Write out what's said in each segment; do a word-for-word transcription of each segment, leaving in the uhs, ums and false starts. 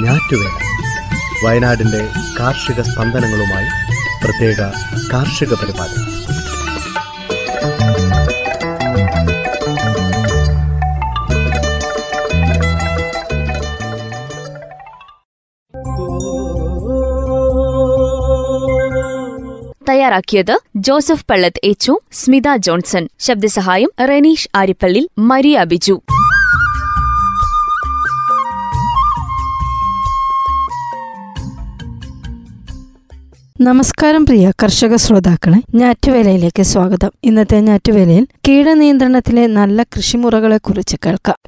ഞാറ്റുവേല. വയനാടിൻ്റെ കാർഷിക സ്പന്ദനങ്ങളുമായി പ്രത്യേക കാർഷിക പരിപാടി. തയ്യാറാക്കിയത് ജോസഫ് പള്ളത്ത് എച്ചു, സ്മിത ജോൺസൺ. ശബ്ദസഹായം റെനീഷ് ആരിപ്പള്ളിൽ, മരിയ ബിജു. നമസ്കാരം പ്രിയ കർഷക ശ്രോതാക്കളെ, ഞാറ്റുവേലയിലേക്ക് സ്വാഗതം. ഇന്നത്തെ ഞാറ്റുവേലയിൽ കീടനിയന്ത്രണത്തിലെ നല്ല കൃഷിമുറകളെ കുറിച്ച് കേൾക്കാം.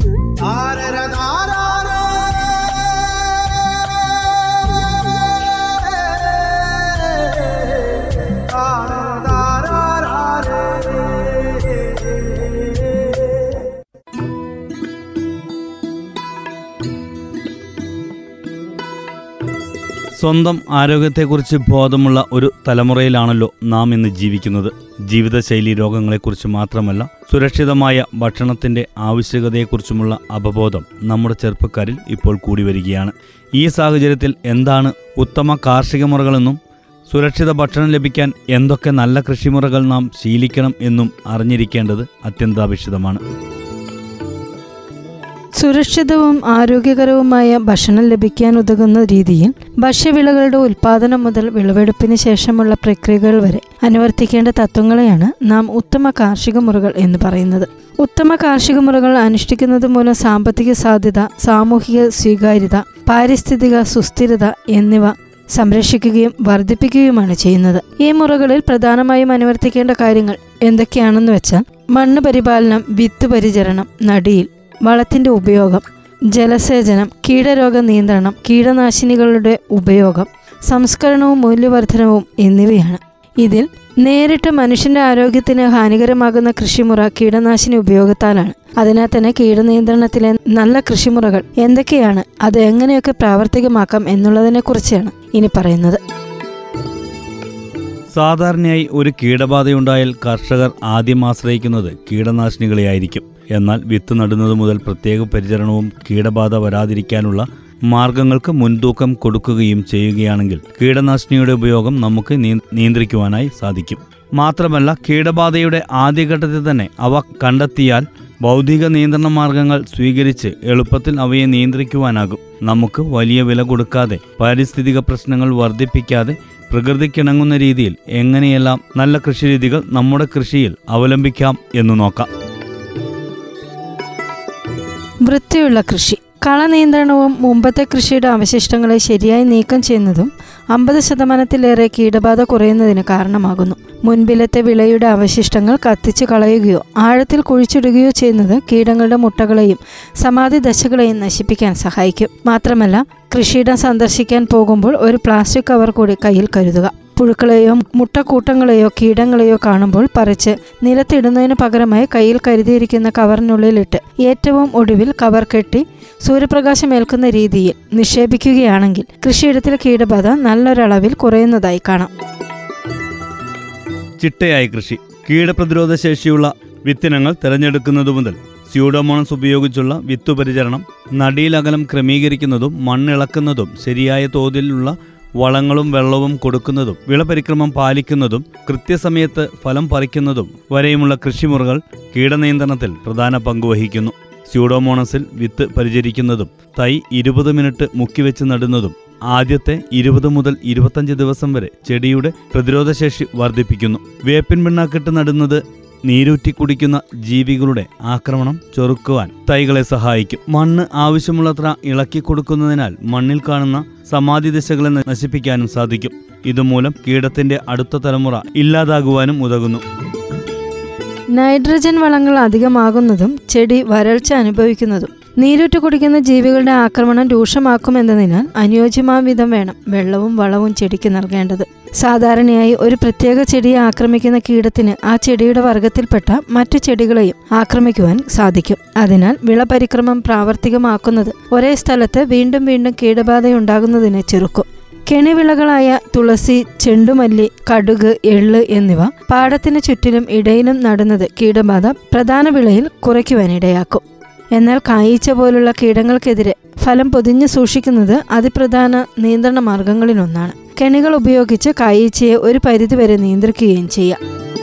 സ്വന്തം ആരോഗ്യത്തെക്കുറിച്ച് ബോധമുള്ള ഒരു തലമുറയിലാണല്ലോ നാം ഇന്ന് ജീവിക്കുന്നത്. ജീവിതശൈലി രോഗങ്ങളെക്കുറിച്ച് മാത്രമല്ല, സുരക്ഷിതമായ ഭക്ഷണത്തിൻ്റെ ആവശ്യകതയെക്കുറിച്ചുമുള്ള അവബോധം നമ്മുടെ ചെറുപ്പക്കാരിൽ ഇപ്പോൾ കൂടി വരികയാണ്. ഈ സാഹചര്യത്തിൽ എന്താണ് ഉത്തമ കാർഷിക മുറകളെന്നും സുരക്ഷിത ഭക്ഷണം ലഭിക്കാൻ എന്തൊക്കെ നല്ല കൃഷിമുറകൾ നാം ശീലിക്കണം എന്നും അറിഞ്ഞിരിക്കേണ്ടത് അത്യന്താപേക്ഷിതമാണ്. സുരക്ഷിതവും ആരോഗ്യകരവുമായ ഭക്ഷണം ലഭിക്കാൻ ഉതകുന്ന രീതിയിൽ ഭക്ഷ്യവിളകളുടെ ഉൽപാദനം മുതൽ വിളവെടുപ്പിന് ശേഷമുള്ള പ്രക്രിയകൾ വരെ അനുവർത്തിക്കേണ്ട തത്വങ്ങളെയാണ് നാം ഉത്തമ കാർഷിക മുറകൾ എന്ന് പറയുന്നത്. ഉത്തമ കാർഷിക മുറകൾ അനുഷ്ഠിക്കുന്നത് മൂലം സാമ്പത്തിക സാധ്യത, സാമൂഹിക സ്വീകാര്യത, പാരിസ്ഥിതിക സുസ്ഥിരത എന്നിവ സംരക്ഷിക്കുകയും വർദ്ധിപ്പിക്കുകയുമാണ് ചെയ്യുന്നത്. ഈ മുറകളിൽ പ്രധാനമായും അനുവർത്തിക്കേണ്ട കാര്യങ്ങൾ എന്തൊക്കെയാണെന്ന് വെച്ചാൽ, മണ്ണ് പരിപാലനം, വിത്ത് പരിചരണം, നടീൽ, വളത്തിന്റെ ഉപയോഗം, ജലസേചനം, കീടരോഗ നിയന്ത്രണം, കീടനാശിനികളുടെ ഉപയോഗം, സംസ്കരണവും മൂല്യവർദ്ധനവും എന്നിവയാണ്. ഇതിൽ നേരിട്ട് മനുഷ്യന്റെ ആരോഗ്യത്തിന് ഹാനികരമാകുന്ന കൃഷിമുറ കീടനാശിനി ഉപയോഗത്താലാണ്. അതിനാൽ തന്നെ കീടനിയന്ത്രണത്തിലെ നല്ല കൃഷിമുറകൾ എന്തൊക്കെയാണ്, അത് എങ്ങനെയൊക്കെ പ്രാവർത്തികമാക്കാം എന്നുള്ളതിനെ കുറിച്ചാണ് ഇനി പറയുന്നത്. സാധാരണയായി ഒരു കീടബാധയുണ്ടായാൽ കർഷകർ ആദ്യം ആശ്രയിക്കുന്നത് കീടനാശിനികളെയായിരിക്കും. എന്നാൽ വിത്ത് നടുന്നത് മുതൽ പ്രത്യേക പരിചരണവും കീടബാധ വരാതിരിക്കാനുള്ള മാർഗങ്ങൾക്ക് മുൻതൂക്കം കൊടുക്കുകയും ചെയ്യുകയാണെങ്കിൽ കീടനാശിനിയുടെ ഉപയോഗം നമുക്ക് നിയന്ത്രിക്കുവാനായി സാധിക്കും. മാത്രമല്ല, കീടബാധയുടെ ആദ്യഘട്ടത്തിൽ തന്നെ അവ കണ്ടെത്തിയാൽ ഭൗതിക നിയന്ത്രണ മാർഗങ്ങൾ സ്വീകരിച്ച് എളുപ്പത്തിൽ അവയെ നിയന്ത്രിക്കുവാനാകും. നമുക്ക് വലിയ വില കൊടുക്കാതെ, പാരിസ്ഥിതിക പ്രശ്നങ്ങൾ വർദ്ധിപ്പിക്കാതെ, പ്രകൃതിക്കിണങ്ങുന്ന രീതിയിൽ എങ്ങനെയെല്ലാം നല്ല കൃഷിരീതികൾ നമ്മുടെ കൃഷിയിൽ അവലംബിക്കാം എന്ന് നോക്കാം. വൃത്തിയുള്ള കൃഷി. കളനിയന്ത്രണവും മുമ്പത്തെ കൃഷിയുടെ അവശിഷ്ടങ്ങളെ ശരിയായി നീക്കം ചെയ്യുന്നതും അമ്പത് ശതമാനത്തിലേറെ കീടബാധ കുറയുന്നതിന് കാരണമാകുന്നു. മുൻപിലത്തെ വിളയുടെ അവശിഷ്ടങ്ങൾ കത്തിച്ചു കളയുകയോ ആഴത്തിൽ കുഴിച്ചിടുകയോ ചെയ്യുന്നത് കീടങ്ങളുടെ മുട്ടകളെയും സമാധി ദശകളെയും നശിപ്പിക്കാൻ സഹായിക്കും. മാത്രമല്ല, കൃഷിയിടം സന്ദർശിക്കാൻ പോകുമ്പോൾ ഒരു പ്ലാസ്റ്റിക് കവർ കൂടി കയ്യിൽ കരുതുക. പുഴുക്കളെയോ മുട്ടക്കൂട്ടങ്ങളെയോ കീടങ്ങളെയോ കാണുമ്പോൾ പറിച്ച് നിലത്തിടുന്നതിന് പകരമായി കയ്യിൽ കരുതിയിരിക്കുന്ന കവറിനുള്ളിലിട്ട് ഏറ്റവും ഒടുവിൽ കവർ കെട്ടി സൂര്യപ്രകാശം ഏൽക്കുന്ന രീതിയിൽ നിക്ഷേപിക്കുകയാണെങ്കിൽ കൃഷിയിടത്തിലെ കീടബാധ നല്ലൊരളവിൽ കുറയുന്നതായി കാണാം. ചിട്ടയായ കൃഷി. കീടപ്രതിരോധ ശേഷിയുള്ള വിത്തിനങ്ങൾ തിരഞ്ഞെടുക്കുന്നതു മുതൽ സ്യൂഡോമോണസ് ഉപയോഗിച്ചുള്ള വിത്തുപരിചരണം, നടീലകലം ക്രമീകരിക്കുന്നതും മണ്ണിളക്കുന്നതും ശരിയായ തോതിലുള്ള വളങ്ങളും വെള്ളവും കൊടുക്കുന്നതും വിളപരിക്രമം പാലിക്കുന്നതും കൃത്യസമയത്ത് ഫലം പറിക്കുന്നതും വരെയുമുള്ള കൃഷിമുറകൾ കീടനിയന്ത്രണത്തിൽ പ്രധാന പങ്കുവഹിക്കുന്നു. സ്യൂഡോമോണസിൽ വിത്ത് പരിചരിക്കുന്നതും തൈ ഇരുപത് മിനിറ്റ് മുക്കിവെച്ച് നടുന്നതും ആദ്യത്തെ ഇരുപത് മുതൽ ഇരുപത്തഞ്ച് ദിവസം വരെ ചെടിയുടെ പ്രതിരോധശേഷി വർദ്ധിപ്പിക്കുന്നു. വേപ്പിൻ പിണ്ണാക്കിട്ട് നടുന്നത് നീരൂറ്റി കുടിക്കുന്ന ജീവികളുടെ ആക്രമണം ചെറുക്കുവാൻ തൈകളെ സഹായിക്കും. മണ്ണ് ആവശ്യമുള്ളത്ര ഇളക്കി കൊടുക്കുന്നതിനാൽ മണ്ണിൽ കാണുന്ന സമാധി ദിശകളെ നശിപ്പിക്കാനും സാധിക്കും. ഇതുമൂലം കീടത്തിന്റെ അടുത്ത തലമുറ ഇല്ലാതാകുവാനും ഉതകുന്നു. നൈട്രജൻ വളങ്ങൾ അധികമാകുന്നതും ചെടി വരൾച്ച അനുഭവിക്കുന്നതും നീരൂറ്റ് കുടിക്കുന്ന ജീവികളുടെ ആക്രമണം രൂക്ഷമാക്കുമെന്നതിനാൽ അനുയോജ്യമായ വിധം വേണം വെള്ളവും വളവും ചെടിക്ക് നൽകേണ്ടത്. സാധാരണയായി ഒരു പ്രത്യേക ചെടിയെ ആക്രമിക്കുന്ന കീടത്തിന് ആ ചെടിയുടെ വർഗത്തിൽപ്പെട്ട മറ്റു ചെടികളെയും ആക്രമിക്കുവാൻ സാധിക്കും. അതിനാൽ വിളപരിക്രമം പ്രാവർത്തികമാക്കുന്നത് ഒരേ സ്ഥലത്ത് വീണ്ടും വീണ്ടും കീടബാധയുണ്ടാകുന്നതിനെ ചെറുക്കും. കെണിവിളകളായ തുളസി, ചെണ്ടുമല്ലി, കടുക്, എള്ള് എന്നിവ പാടത്തിന് ചുറ്റിലും ഇടയിലും നടുന്നത് കീടബാധ പ്രധാന വിളയിൽ കുറയ്ക്കുവാനിടയാക്കും. എന്നാൽ കായീച്ച പോലുള്ള കീടങ്ങൾക്കെതിരെ ഫലം പൊതിഞ്ഞു സൂക്ഷിക്കുന്നത് അതിപ്രധാന നിയന്ത്രണ മാർഗങ്ങളിലൊന്നാണ്. കെണികൾ ഉപയോഗിച്ച് കായീച്ചയെ ഒരു പരിധിവരെ നിയന്ത്രിക്കുകയും ചെയ്യാം.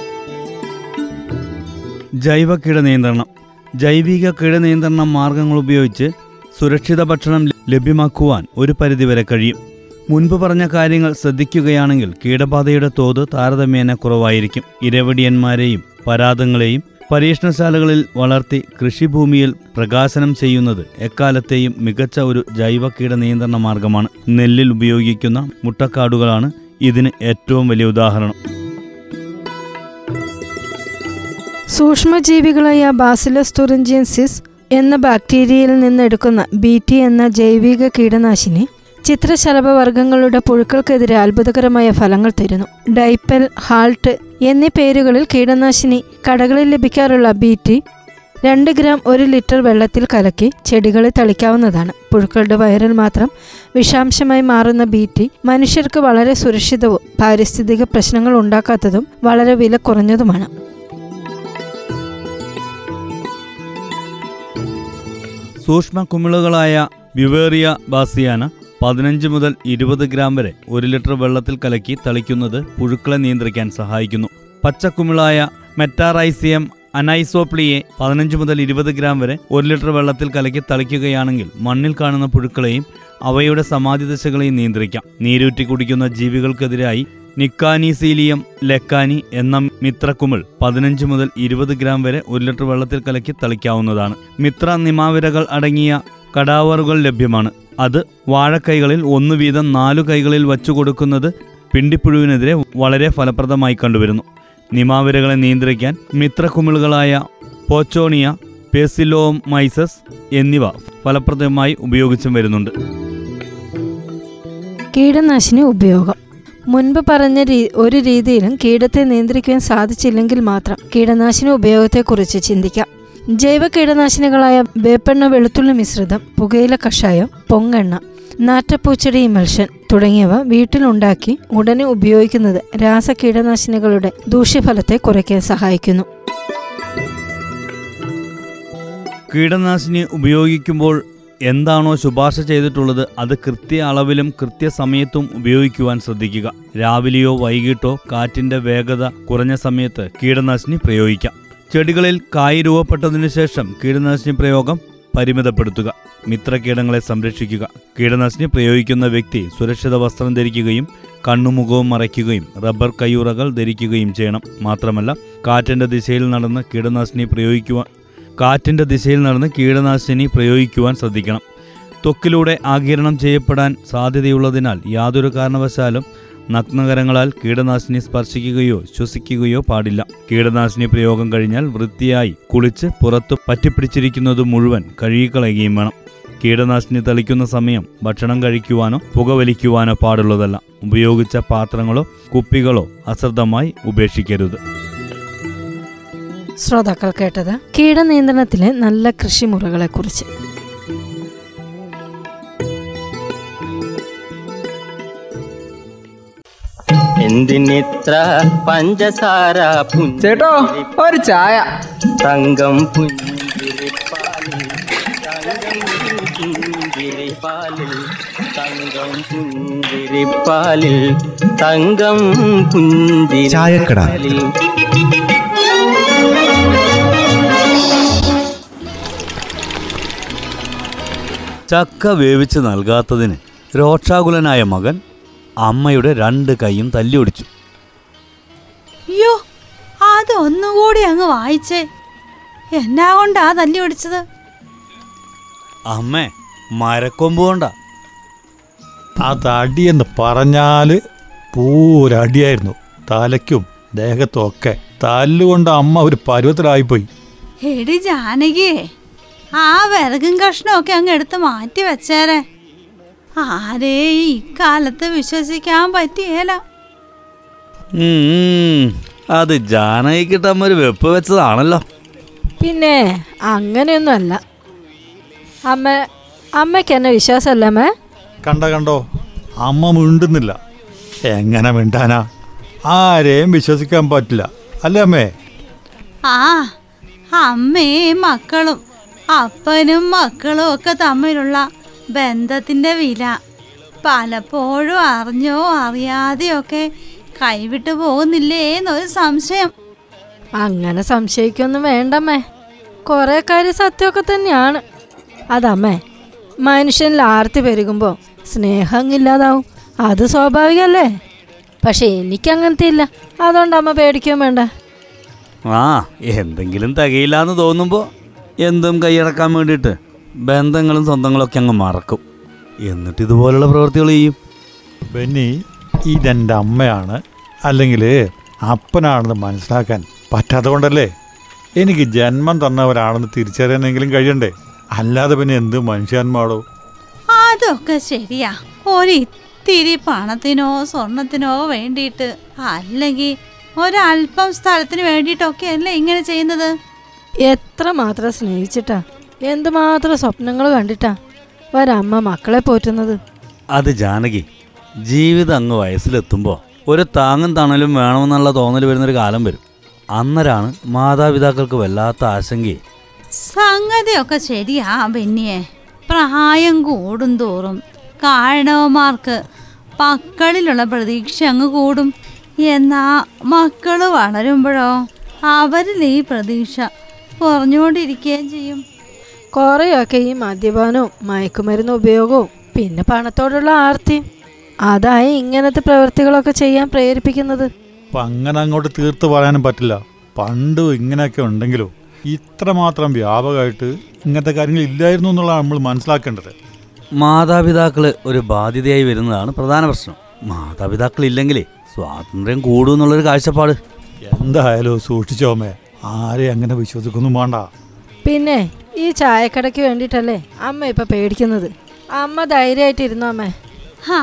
ജൈവ കീടനിയന്ത്രണം. ജൈവിക കീടനിയന്ത്രണ മാർഗങ്ങൾ ഉപയോഗിച്ച് സുരക്ഷിത ഭക്ഷണം ലഭ്യമാക്കുവാൻ ഒരു പരിധിവരെ കഴിയും. മുൻപ് പറഞ്ഞ കാര്യങ്ങൾ ശ്രദ്ധിക്കുകയാണെങ്കിൽ കീടബാധയുടെ തോത് താരതമ്യേന കുറവായിരിക്കും. ഇരവടിയന്മാരെയും പരാതങ്ങളെയും പരീക്ഷണശാലകളിൽ വളർത്തി കൃഷിഭൂമിയിൽ പ്രകാശനം ചെയ്യുന്നത് എക്കാലത്തെയും മികച്ച ഒരു ജൈവ കീടനിയന്ത്രണ മാർഗമാണ്. നെല്ലിൽ ഉപയോഗിക്കുന്ന മുട്ടക്കാടുകളാണ് ഇതിന് ഏറ്റവും വലിയ ഉദാഹരണം. സൂക്ഷ്മജീവികളായ ബാസിലസ് തുറിഞ്ചിയൻസിസ് എന്ന ബാക്ടീരിയയിൽ നിന്നെടുക്കുന്ന ബി ടി എന്ന ജൈവിക കീടനാശിനി ചിത്രശലഭവർഗ്ഗങ്ങളുടെ പുഴുക്കൾക്കെതിരെ അത്ഭുതകരമായ ഫലങ്ങൾ തരുന്നു. ഡൈപ്പൽ, ഹാൾട്ട് എന്നീ പേരുകളിൽ കീടനാശിനി കടകളിൽ ലഭിക്കാറുള്ള ബി ടി രണ്ട് ഗ്രാം ഒരു ലിറ്റർ വെള്ളത്തിൽ കലക്കി ചെടികളിൽ തളിക്കാവുന്നതാണ്. പുഴുക്കളുടെ വയറിൽ മാത്രം വിഷാംശമായി മാറുന്ന ബി ടി മനുഷ്യർക്ക് വളരെ സുരക്ഷിതവും പാരിസ്ഥിതിക പ്രശ്നങ്ങൾ ഉണ്ടാക്കാത്തതും വളരെ വില കുറഞ്ഞതുമാണ്. സൂക്ഷ്മ കുമിളുകളായ ബ്യുവേറിയ ബാസിയാന പതിനഞ്ച് മുതൽ ഇരുപത് ഗ്രാം വരെ ഒരു ലിറ്റർ വെള്ളത്തിൽ കലക്കി തളിക്കുന്നത് പുഴുക്കളെ നിയന്ത്രിക്കാൻ സഹായിക്കുന്നു. പച്ചക്കുമിളായ മെറ്റാറൈസിയം അനൈസോപ്ലിയെ പതിനഞ്ച് മുതൽ ഇരുപത് ഗ്രാം വരെ ഒരു ലിറ്റർ വെള്ളത്തിൽ കലക്കി തളിക്കുകയാണെങ്കിൽ മണ്ണിൽ കാണുന്ന പുഴുക്കളെയും അവയുടെ സമാധിദശകളെയും നിയന്ത്രിക്കാം. നീരൂറ്റി കുടിക്കുന്ന ജീവികൾക്കെതിരായി നിക്കാനീസീലിയം ലെക്കാനി എന്ന മിത്രക്കുമിൾ പതിനഞ്ച് മുതൽ ഇരുപത് ഗ്രാം വരെ ഒരു ലിറ്റർ വെള്ളത്തിൽ കലക്കി തളിക്കാവുന്നതാണ്. മിത്ര നിമാവിരകൾ അടങ്ങിയ കടാവറുകൾ ലഭ്യമാണ്. അത് വാഴക്കൈകളിൽ ഒന്ന് വീതം നാലു കൈകളിൽ വച്ചു കൊടുക്കുന്നത് പിണ്ടിപ്പുഴുവിനെതിരെ വളരെ ഫലപ്രദമായി കണ്ടുവരുന്നു. നിമാവിരകളെ നിയന്ത്രിക്കാൻ മിത്രക്കുമിളുകളായ പോച്ചോണിയ, പേസിലോമൈസസ് എന്നിവ ഫലപ്രദമായി ഉപയോഗിച്ചും വരുന്നുണ്ട്. കീടനാശിനി ഉപയോഗം. മുൻപ് പറഞ്ഞ രീ ഒരു രീതിയിലും കീടത്തെ നിയന്ത്രിക്കാൻ സാധിച്ചില്ലെങ്കിൽ മാത്രം കീടനാശിനി ഉപയോഗത്തെക്കുറിച്ച് ചിന്തിക്കാം. ജൈവ കീടനാശിനികളായ വേപ്പെണ്ണ, വെളുത്തുള്ളി മിശ്രിതം, പുകയില കഷായം, പൊങ്ങെണ്ണ, നാറ്റപ്പൂച്ചെടി ഇമൽഷൻ തുടങ്ങിയവ വീട്ടിലുണ്ടാക്കി ഉടനെ ഉപയോഗിക്കുന്നത് രാസ കീടനാശിനികളുടെ ദൂഷ്യഫലത്തെ കുറയ്ക്കാൻ സഹായിക്കുന്നു. കീടനാശിനി ഉപയോഗിക്കുമ്പോൾ എന്താണോ ശുപാർശ ചെയ്തിട്ടുള്ളത് അത് കൃത്യ അളവിലും കൃത്യസമയത്തും ഉപയോഗിക്കുവാൻ ശ്രദ്ധിക്കുക. രാവിലെയോ വൈകിട്ടോ കാറ്റിന്റെ വേഗത കുറഞ്ഞ സമയത്ത് കീടനാശിനി പ്രയോഗിക്കാം. ചെടികളിൽ കായ് രൂപപ്പെട്ടതിനു ശേഷം കീടനാശിനി പ്രയോഗം പരിമിതപ്പെടുത്തുക. മിത്രകീടങ്ങളെ സംരക്ഷിക്കുക. കീടനാശിനി പ്രയോഗിക്കുന്ന വ്യക്തി സുരക്ഷിത വസ്ത്രം ധരിക്കുകയും കണ്ണുമുഖവും മറയ്ക്കുകയും റബ്ബർ കയ്യുറകൾ ധരിക്കുകയും ചെയ്യണം. മാത്രമല്ല കാറ്റിന്റെ ദിശയിൽ നടന്ന് കീടനാശിനി പ്രയോഗിക്കുവാൻ കാറ്റിന്റെ ദിശയിൽ നടന്ന് കീടനാശിനി പ്രയോഗിക്കുവാൻ ശ്രദ്ധിക്കണം. ത്വക്കിലൂടെ ആഗിരണം ചെയ്യപ്പെടാൻ സാധ്യതയുള്ളതിനാൽ യാതൊരു കാരണവശാലും നഗ്നകരങ്ങളാൽ കീടനാശിനി സ്പർശിക്കുകയോ ശ്വസിക്കുകയോ പാടില്ല. കീടനാശിനി പ്രയോഗം കഴിഞ്ഞാൽ വൃത്തിയായി കുളിച്ച് പുറത്തു പറ്റിപ്പിടിച്ചിരിക്കുന്നത് മുഴുവൻ കഴുകിക്കളയുകയും വേണം. കീടനാശിനി തളിക്കുന്ന സമയം ഭക്ഷണം കഴിക്കുവാനോ പുകവലിക്കുവാനോ പാടുള്ളതല്ല. ഉപയോഗിച്ച പാത്രങ്ങളോ കുപ്പികളോ അശ്രദ്ധമായി ഉപേക്ഷിക്കരുത്. ശ്രോതാക്കൾ കേട്ടത് കീടനിയന്ത്രണത്തിലെ നല്ല കൃഷിമുറകളെ കുറിച്ച്. എന്തിനിത്ര പഞ്ചസാര ചേട്ടോ ഒരു ചായ. തങ്കം പുഞ്ചിരിപ്പാലിൽ തങ്കം പുഞ്ചിരിപ്പാലിൽ തങ്കം പുഞ്ചിരിപ്പാലിൽ തങ്കം പുഞ്ചിരിപ്പാലിൽ. ചക്ക വേവിച്ച് നൽകാത്തതിന് രോക്ഷാകുലനായ മകൻ അമ്മയുടെ രണ്ട് കൈയും തല്ലിയൊടിച്ചു. അയ്യോ, അതൊന്നുകൂടി അങ്ങ് വായിച്ചേ. എന്നാ കൊണ്ടാ തല്ലിയൊടിച്ചത്? അമ്മേ, മരക്കൊമ്പ് കൊണ്ടാ. അതടിയെന്ന് പറഞ്ഞാല് പൂരടിയായിരുന്നു. തലയ്ക്കും ദേഹത്തും ഒക്കെ തല്ലുകൊണ്ട് അമ്മ ഒരു പരുവത്തിലായിപ്പോയി. എടി ജാനകിയേ, ആ വിറകും കഷ്ണമൊക്കെ അങ്ങ് എടുത്ത് മാറ്റി വെച്ചേരെ. ആരേ ഇക്കാലത്ത് വിശ്വസിക്കാൻ പറ്റിയേല. അത് ജാനകിട്ടമ്മ ഒരു വെപ്പ് വെച്ചതാണല്ലോ. പിന്നെ അങ്ങനെയൊന്നും അല്ല അമ്മ. അമ്മയ്ക്ക് എന്നെ വിശ്വാസമല്ല അമ്മ. കണ്ട കണ്ടോ, അമ്മ മിണ്ടുന്നില്ല. എങ്ങനെ മിണ്ടാനാ? ആരെയും വിശ്വസിക്കാൻ പറ്റില്ല, അല്ലേ അമ്മേ? ആ, അമ്മയും മക്കളും അപ്പനും മക്കളും ഒക്കെ തമ്മിലുള്ള ബന്ധത്തിന്റെ വില പലപ്പോഴും അറിഞ്ഞോ അറിയാതെയൊക്കെ കൈവിട്ടു പോകുന്നില്ലേ എന്നൊരു സംശയം. അങ്ങനെ സംശയിക്കൊന്നും വേണ്ടമ്മേ, കുറെ കാര്യം സത്യമൊക്കെ തന്നെയാണ്. അതമ്മേ, മനുഷ്യനിൽ ആർത്തി പെരുകുമ്പോൾ സ്നേഹം ഇല്ലാതാവും, അത് സ്വാഭാവികമല്ലേ. പക്ഷെ എനിക്കങ്ങനത്തെ ഇല്ല, അതുകൊണ്ട് അമ്മ പേടിക്കുകയും വേണ്ട. ആ, എന്തെങ്കിലും തികയില്ലാന്ന് തോന്നുമ്പോൾ എന്തും കൈയടക്കാൻ വേണ്ടിയിട്ട് ബന്ധങ്ങളും സ്വന്തങ്ങളൊക്കെ അങ്ങ് മറക്കും. എന്നിട്ട് ഇതുപോലുള്ള പ്രവൃത്തികൾ ചെയ്യും. ബെന്നി, ഇതെൻ്റെ അമ്മയാണ് അല്ലെങ്കിൽ അപ്പനാണെന്ന് മനസ്സിലാക്കാൻ പറ്റാത്ത കൊണ്ടല്ലേ എനിക്ക് ജന്മം തന്നവരാണെന്ന് തിരിച്ചറിയാനെങ്കിലും കഴിയണ്ടേ? അല്ലാതെ പിന്നെ എന്ത് മനുഷ്യാന്മാടോ? അതൊക്കെ ശരിയാ. ഒരിത്തിരി പണത്തിനോ സ്വർണത്തിനോ വേണ്ടിയിട്ട്, അല്ലെങ്കിൽ ഒരല്പം സ്ഥലത്തിന് വേണ്ടിയിട്ടൊക്കെ അല്ലേ ഇങ്ങനെ ചെയ്യുന്നത്? എത്ര മാത്രം സ്നേഹിച്ചിട്ടാ, എന്തുമാത്രം സ്വപ്നങ്ങൾ കണ്ടിട്ടാ ഒരമ്മ മക്കളെ പോറ്റുന്നത്. അത് ജാനകി, ജീവിതം അങ്ങ് വയസ്സിലെത്തുമ്പോൾ ഒരു താങ്ങും തണലും വേണമെന്നുള്ള തോന്നൽ വരുന്നൊരു കാലം വരും. അന്നേരമാണ് മാതാപിതാക്കൾക്ക് വല്ലാത്ത ആശങ്കയെ. സംഗതിയൊക്കെ ശരിയാ ബെന്നിയെ. പ്രായം കൂടും തോറും കാരണവന്മാർക്ക് മക്കളിലുള്ള പ്രതീക്ഷ അങ്ങ് കൂടും. എന്നാ മക്കള് വളരുമ്പോഴോ അവരിൽ ഈ പ്രതീക്ഷ കുറഞ്ഞുകൊണ്ടിരിക്കുകയും ചെയ്യും. കുറേയൊക്കെ ഈ മദ്യപാനവും മയക്കുമരുന്ന് ഉപയോഗവും പിന്നെ പണത്തോടുള്ള ആർത്തിയും അതായി ഇങ്ങനത്തെ പ്രവൃത്തികളൊക്കെ ചെയ്യാൻ പ്രേരിപ്പിക്കുന്നത്. അപ്പം അങ്ങനെ അങ്ങോട്ട് തീർത്ത് പറയാനും പറ്റില്ല. പണ്ടും ഇങ്ങനെയൊക്കെ ഉണ്ടെങ്കിലോ ഇത്രമാത്രം വ്യാപകമായിട്ട് ഇങ്ങനത്തെ കാര്യങ്ങൾ ഇല്ലായിരുന്നു എന്നുള്ളതാണ് നമ്മൾ മനസ്സിലാക്കേണ്ടത്. മാതാപിതാക്കൾ ഒരു ബാധ്യതയായി വരുന്നതാണ് പ്രധാന പ്രശ്നം. മാതാപിതാക്കളില്ലെങ്കിലേ സ്വാതന്ത്ര്യം കൂടും എന്നുള്ളൊരു കാഴ്ചപ്പാട്. എന്തായാലും സൂക്ഷിച്ചോമേ, ആരെയും അങ്ങനെ വിശ്വസിക്കൊന്നും വേണ്ട. പിന്നെ ഈ ചായക്കടയ്ക്ക് വേണ്ടിയിട്ടല്ലേ അമ്മ ഇപ്പം പേടിക്കുന്നത്. അമ്മ ധൈര്യമായിട്ടിരുന്നു അമ്മേ. ആ,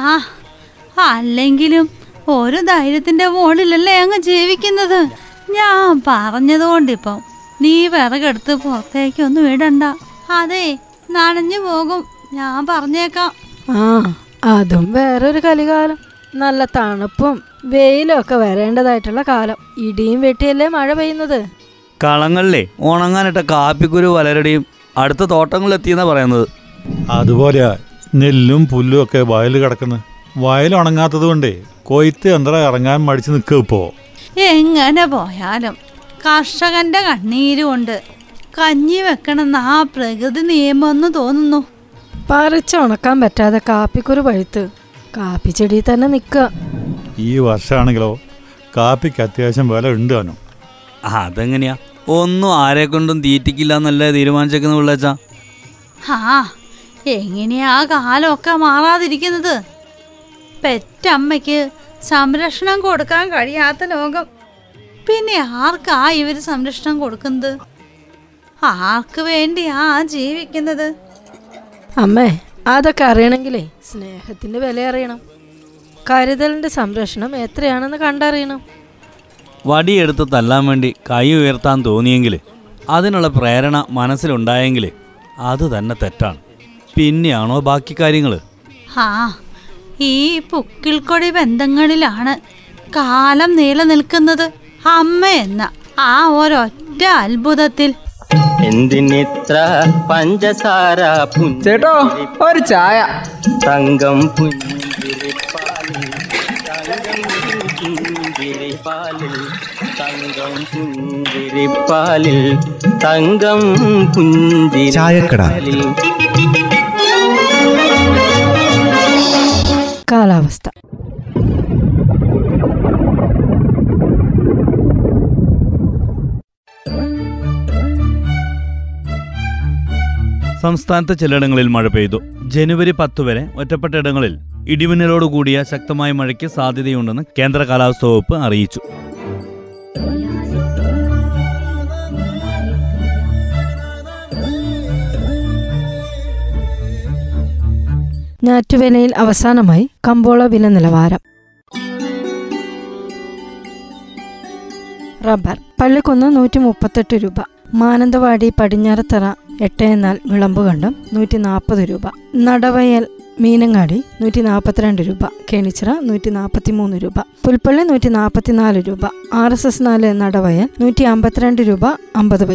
അല്ലെങ്കിലും ഒരു ധൈര്യത്തിന്റെ മുകളിലല്ലേ അങ്ങ് ജീവിക്കുന്നത്. ഞാൻ പറഞ്ഞതുകൊണ്ടിപ്പം നീ വിറകെടുത്ത് പുറത്തേക്കൊന്നും ഇടണ്ട. അതെ, നനഞ്ഞു പോകും, ഞാൻ പറഞ്ഞേക്കാം. ആ, അതും വേറൊരു കലികാലം. നല്ല തണുപ്പും വെയിലും ഒക്കെ വരേണ്ടതായിട്ടുള്ള കാലം. ഇടിയും വെട്ടിയല്ലേ മഴ പെയ്യുന്നത്. കളങ്ങളിലെ ഉണങ്ങാനിട്ട കാപ്പിക്കുരു വലരടിയും അടുത്ത തോട്ടങ്ങളിലെത്തിയെന്നാണ് പറയുന്നത്. അതുപോലെയാ നെല്ലും പുല്ലും ഒക്കെ വയൽ കിടക്കുന്നത്. വയൽ ഉണങ്ങാത്തത് കൊണ്ടേ കൊയ്ത്ത് യന്ത്രം ഇറങ്ങാൻ മടിച്ച് നിൽക്കുക. ഇപ്പോൾ എങ്ങനെ പോയാലും കർഷകന്റെ കണ്ണീര് കൊണ്ട് കഞ്ഞി വെക്കണമെന്ന് ആ പ്രകൃതി നിയമമെന്ന് തോന്നുന്നു. പറിച്ചുണക്കാൻ പറ്റാതെ കാപ്പിക്കുരു പഴുത്ത് കാപ്പിച്ചെടി തന്നെ നിൽക്കുക. ഈ വർഷമാണെങ്കിലോ കാപ്പിക്ക് അത്യാവശ്യം വില ഉണ്ട്. അവനും അതെങ്ങനെയാ? ഒന്നും ആരെ കൊണ്ടും തീറ്റിക്കില്ല എന്നല്ലേ തീരുമാനിച്ചേക്കുന്ന പിള്ളേച്ചാ. ആ, എങ്ങനെയാ കാലമൊക്കെ മാറാതിരിക്കുന്നത്? പെറ്റമ്മയ്ക്ക് സംരക്ഷണം കൊടുക്കാൻ കഴിയാത്ത ലോകം. പിന്നെ ആർക്കാ ഇവർ സംരക്ഷണം കൊടുക്കുന്നത്? ആർക്ക് വേണ്ടിയാ ജീവിക്കുന്നത്? അമ്മേ, അതൊക്കെ അറിയണമെങ്കിലേ സ്നേഹത്തിന്റെ വില അറിയണം. കരുതലിന്റെ സംരക്ഷണം എത്രയാണെന്ന് കണ്ടറിയണം. വടിയെടുത്ത് തല്ലാൻ വേണ്ടി കൈ ഉയർത്താൻ തോന്നിയെങ്കിൽ, അതിനുള്ള പ്രേരണ മനസ്സിലുണ്ടായെങ്കിൽ അത് തന്നെ തെറ്റാണ്. പിന്നെയാണോ ബാക്കി കാര്യങ്ങൾ? ആ, ഈ പുക്കിൾക്കൊടി ബന്ധങ്ങളിലാണ് കാലം നിലനിൽക്കുന്നത്. അമ്മ എന്ന ആ ഒരൊറ്റ അത്ഭുതത്തിൽ. എന്തിനിത്ര പഞ്ചസാര ചേട്ടോ, ഒരു ചായ. തങ്കം പുഞ്ചിരിപ്പാലിൽ തങ്കം പുഞ്ചിരിപ്പാലിൽ തങ്കം പുഞ്ചിരിപ്പാലിൽ തങ്കം പുഞ്ചിരിപ്പാലിൽ. കാലാവസ്ഥ. സംസ്ഥാനത്ത് ചിലയിടങ്ങളിൽ മഴ പെയ്തു. ജനുവരി പത്ത് വരെ ഒറ്റപ്പെട്ട ഇടങ്ങളിൽ ഇടിമിന്നലോടുകൂടിയ ശക്തമായ മഴയ്ക്ക് സാധ്യതയുണ്ടെന്ന് കേന്ദ്ര കാലാവസ്ഥാ വകുപ്പ് അറിയിച്ചു. ഞാറ്റുവേലയിൽ അവസാനമായി കമ്പോള വില നിലവാരം. റബ്ബർ പള്ളിക്കുന്ന് നൂറ്റി മുപ്പത്തെട്ട് രൂപ, മാനന്തവാടി പടിഞ്ഞാറത്തറ എട്ട് എന്നാൽ വിളമ്പുകണ്ടം നൂറ്റി നാൽപ്പത് രൂപ, നടവയൽ മീനങ്ങാടി നൂറ്റി നാൽപ്പത്തിരണ്ട് രൂപ, കേണിച്ചിറ നൂറ്റി നാൽപ്പത്തി മൂന്ന് രൂപ, പുൽപ്പള്ളി നൂറ്റി നാൽപ്പത്തിനാല് രൂപ, ആർ എസ് എസ് നാല് നടവയൽ നൂറ്റി അമ്പത്തിരണ്ട് രൂപ അമ്പത് പൈസ,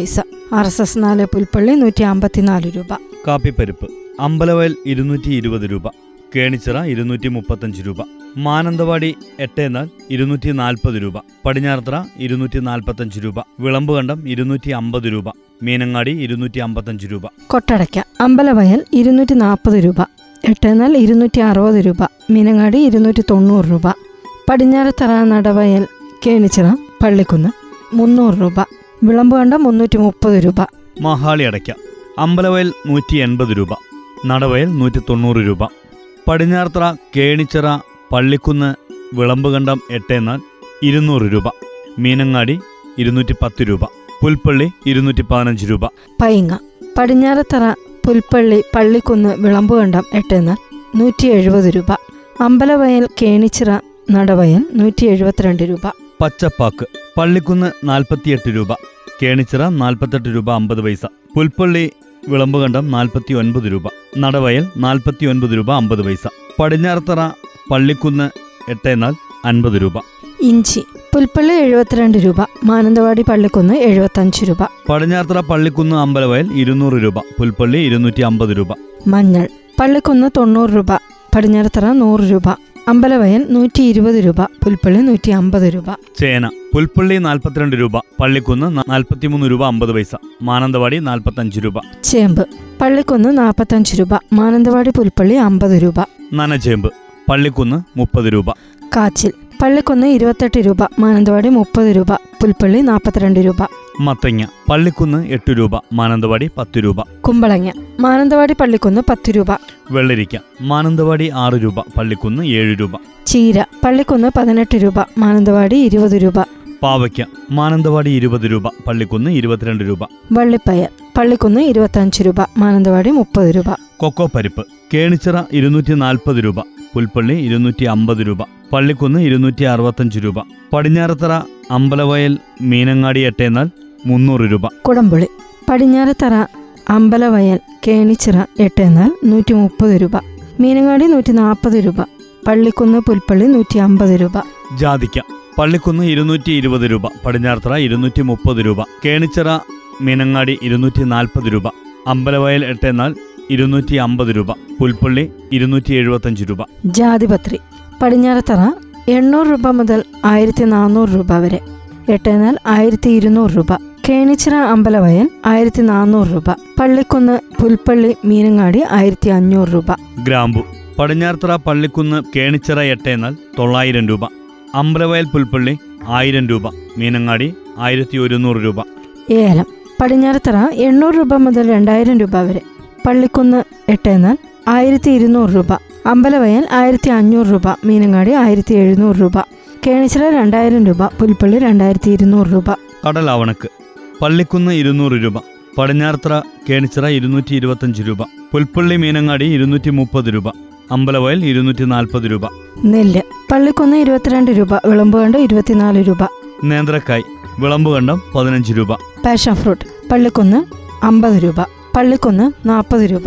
ആർ എസ് എസ് നാല് പുൽപ്പള്ളി നൂറ്റി അമ്പത്തിനാല് രൂപ. കാപ്പിപ്പരിപ്പ് അമ്പലവയൽ ഇരുന്നൂറ്റി ഇരുപത് രൂപ, കേണിച്ചിറ ഇരുന്നൂറ്റി മുപ്പത്തഞ്ച് രൂപ, മാനന്തവാടി എട്ടേനാൽ ഇരുന്നൂറ്റി നാൽപ്പത് രൂപ, പടിഞ്ഞാറത്തറ ഇരുന്നൂറ്റി നാൽപ്പത്തഞ്ച് രൂപ, വിളമ്പുകണ്ടം ഇരുന്നൂറ്റി അമ്പത് രൂപ, മീനങ്ങാടി ഇരുന്നൂറ്റി അമ്പത്തഞ്ച് രൂപ. കൊട്ടടയ്ക്ക അമ്പലവയൽ ഇരുന്നൂറ്റി നാൽപ്പത് രൂപ, എട്ടേനാൽ ഇരുന്നൂറ്റി അറുപത് രൂപ, മീനങ്ങാടി ഇരുന്നൂറ്റി തൊണ്ണൂറ് രൂപ, പടിഞ്ഞാറത്തറ നടവയൽ കേണിച്ചിറ പള്ളിക്കുന്ന് മുന്നൂറ് രൂപ, വിളമ്പുകണ്ടം മുന്നൂറ്റി മുപ്പത് രൂപ. മഹാളി അടയ്ക്ക അമ്പലവയൽ നൂറ്റി എൺപത് രൂപ, നടവയൽ നൂറ്റി തൊണ്ണൂറ് രൂപ, പടിഞ്ഞാറത്തറ കേണിച്ചിറ പള്ളിക്കുന്ന് വിളമ്പുകണ്ടം എട്ടേനാൽ ഇരുന്നൂറ് രൂപ, മീനങ്ങാടി ഇരുന്നൂറ്റി പത്ത് രൂപ, പുൽപ്പള്ളി ഇരുന്നൂറ്റി പതിനഞ്ച് രൂപ. പൈങ്ങ പടിഞ്ഞാറത്തറ പുൽപ്പള്ളി പള്ളിക്കുന്ന് വിളമ്പുകണ്ടം എട്ടേനാൽ നൂറ്റി എഴുപത് രൂപ, അമ്പലവയൽ കേണിച്ചിറ നടവയൽ നൂറ്റി എഴുപത്തിരണ്ട് രൂപ. പച്ചപ്പാക്ക് പള്ളിക്കുന്ന് നാൽപ്പത്തിയെട്ട് രൂപ, കേണിച്ചിറ നാൽപ്പത്തെട്ട് രൂപ അമ്പത് പൈസ, പുൽപ്പള്ളി വിളമ്പുകണ്ടം നാൽപ്പത്തി ഒൻപത് രൂപ, നടവയൽ നാൽപ്പത്തി ഒൻപത് രൂപ അമ്പത് പൈസ, പടിഞ്ഞാറത്തറ പള്ളിക്കുന്ന് എട്ടേനാൽ അൻപത് രൂപ. ഇഞ്ചി പുൽപ്പള്ളി എഴുപത്തിരണ്ട് രൂപ, മാനന്തവാടി പള്ളിക്കുന്ന് എഴുപത്തഞ്ച് രൂപ, പടിഞ്ഞാറത്തറ പള്ളിക്കുന്ന് അമ്പലവയൽ ഇരുന്നൂറ് രൂപ, പുൽപ്പള്ളി ഇരുന്നൂറ്റി അമ്പത് രൂപ. മഞ്ഞൾ പള്ളിക്കുന്ന് തൊണ്ണൂറ് രൂപ, പടിഞ്ഞാറത്തറ നൂറ് രൂപ, അമ്പലവയൽ നൂറ്റി ഇരുപത് രൂപ, പുൽപ്പള്ളി നൂറ്റി അമ്പത് രൂപ. ചേന പുൽപ്പള്ളി നാൽപ്പത്തിരണ്ട് രൂപ, പള്ളിക്കുന്ന് നാൽപ്പത്തിമൂന്ന് രൂപ അമ്പത് പൈസ, മാനന്തവാടി നാൽപ്പത്തഞ്ച് രൂപ. ചേമ്പ് പള്ളിക്കുന്ന് നാൽപ്പത്തഞ്ച് രൂപ, മാനന്തവാടി പുൽപ്പള്ളി അമ്പത് രൂപ. നനചേമ്പ് പള്ളിക്കുന്ന് മുപ്പത് രൂപ. കാച്ചിൽ പള്ളിക്കുന്ന് ഇരുപത്തെട്ട് രൂപ, മാനന്തവാടി മുപ്പത് രൂപ, പുൽപ്പള്ളി നാൽപ്പത്തിരണ്ട് രൂപ. മത്തങ്ങ പള്ളിക്കുന്ന് എട്ട് രൂപ, മാനന്തവാടി പത്ത് രൂപ. കുമ്പളങ്ങ മാനന്തവാടി പള്ളിക്കുന്ന് പത്ത് രൂപ. വെള്ളരിക്ക മാനന്തവാടി ആറ് രൂപ, പള്ളിക്കുന്ന് ഏഴ് രൂപ. ചീര പള്ളിക്കുന്ന് പതിനെട്ട് രൂപ, മാനന്തവാടി ഇരുപത് രൂപ. പാവയ്ക്ക മാനന്തവാടി ഇരുപത് രൂപ, പള്ളിക്കുന്ന് ഇരുപത്തിരണ്ട് രൂപ. വള്ളിപ്പയർ പള്ളിക്കുന്ന് ഇരുപത്തഞ്ച് രൂപ, മാനന്തവാടി മുപ്പത് രൂപ. കൊക്കോ പരിപ്പ് കേണിച്ചിറ ഇരുന്നൂറ്റി നാൽപ്പത് രൂപ, പുൽപ്പള്ളി ഇരുന്നൂറ്റി അമ്പത് രൂപ, പള്ളിക്കുന്ന് ഇരുന്നൂറ്റി അറുപത്തഞ്ച് രൂപ, പടിഞ്ഞാറത്തറ അമ്പലവയൽ മീനങ്ങാടി എട്ടേനാൽ മുന്നൂറ് രൂപ. കുടംപുളി പടിഞ്ഞാറത്തറ അമ്പലവയൽ കേണിച്ചിറ എട്ടേനാൽ നൂറ്റി മുപ്പത് രൂപ, മീനങ്ങാടി നൂറ്റി നാൽപ്പത് രൂപ, പള്ളിക്കുന്ന് പുൽപ്പള്ളി നൂറ്റി അമ്പത് രൂപ. ജാതിക്ക പള്ളിക്കുന്ന് ഇരുന്നൂറ്റി ഇരുപത് രൂപ, പടിഞ്ഞാറത്തറ ഇരുന്നൂറ്റി മുപ്പത് രൂപ, കേണിച്ചിറ മീനങ്ങാടി ഇരുന്നൂറ്റി നാൽപ്പത് രൂപ, അമ്പലവയൽ എട്ടേനാൽ ഇരുന്നൂറ്റി അമ്പത് രൂപ, പുൽപ്പള്ളി ഇരുന്നൂറ്റി എഴുപത്തഞ്ച് രൂപ. ജാതിപത്രി പടിഞ്ഞാറത്തറ എണ്ണൂറ് രൂപ മുതൽ ആയിരത്തി നാനൂറ് രൂപ വരെ, എട്ടേനാൽ ആയിരത്തി ഇരുന്നൂറ് രൂപ, കേണിച്ചിറ അമ്പലവയൽ ആയിരത്തി നാനൂറ് രൂപ, പള്ളിക്കുന്ന് പുൽപ്പള്ളി മീനങ്ങാടി ആയിരത്തി അഞ്ഞൂറ് രൂപ. ഗ്രാമ്പു പടിഞ്ഞാറത്തറ പള്ളിക്കുന്ന് കേണിച്ചിറ എട്ടേനാൽ തൊള്ളായിരം രൂപ, അമ്പലവയൽ പുൽപ്പള്ളി ആയിരം രൂപ, മീനങ്ങാടി ആയിരത്തി ഒരുന്നൂറ് രൂപ. ഏലം പടിഞ്ഞാറത്തറ എണ്ണൂറ് രൂപ മുതൽ രണ്ടായിരം രൂപ വരെ, പള്ളിക്കുന്ന് എട്ടേനാൽ ആയിരത്തി ഇരുന്നൂറ് രൂപ, അമ്പലവയൽ ആയിരത്തി അഞ്ഞൂറ് രൂപ, മീനങ്ങാടി ആയിരത്തി എഴുന്നൂറ് രൂപ, കേണിച്ചിറ രണ്ടായിരം രൂപ, പുൽപ്പള്ളി രണ്ടായിരത്തി ഇരുന്നൂറ് രൂപ. കടലാവണക്ക് പള്ളിക്കുന്ന് ഇരുന്നൂറ് രൂപ, പടിഞ്ഞാറത്തറ കേണിച്ചിറ ഇരുന്നൂറ്റി ഇരുപത്തഞ്ച് രൂപ, പുൽപ്പള്ളി മീനങ്ങാടി ഇരുന്നൂറ്റി മുപ്പത് രൂപ, അമ്പലവയൽ ഇരുന്നൂറ്റി നാൽപ്പത് രൂപ. നെല്ല് പള്ളിക്കുന്ന് ഇരുപത്തിരണ്ട് രൂപ, വിളമ്പുകണ്ടം ഇരുപത്തിനാല് രൂപ. നേന്ത്രക്കായ് വിളമ്പുകണ്ടം പതിനഞ്ച് രൂപ. പാഷൻ ഫ്രൂട്ട് പള്ളിക്കുന്ന് അമ്പത് രൂപ, പള്ളിക്കുന്ന് നാൽപ്പത് രൂപ.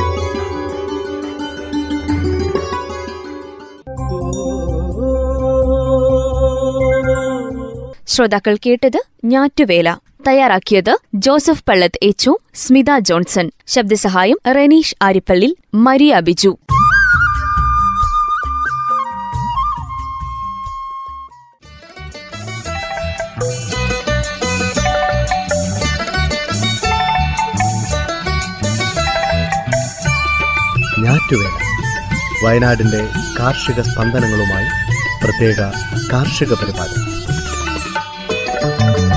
ശ്രോതാക്കൾ കേട്ടത് ഞാറ്റുവേല. തയ്യാറാക്കിയത് ജോസഫ് പള്ളത്ത് എച്ചു, സ്മിത ജോൺസൺ. ശബ്ദസഹായം റെനീഷ് ആരിപ്പള്ളിൽ, മരിയ ബിജു. ഞാറ്റുവേല വയനാടിൻ്റെ കാർഷിക സ്പന്ദനങ്ങളുമായി പ്രത്യേക കാർഷിക പരിപാടി.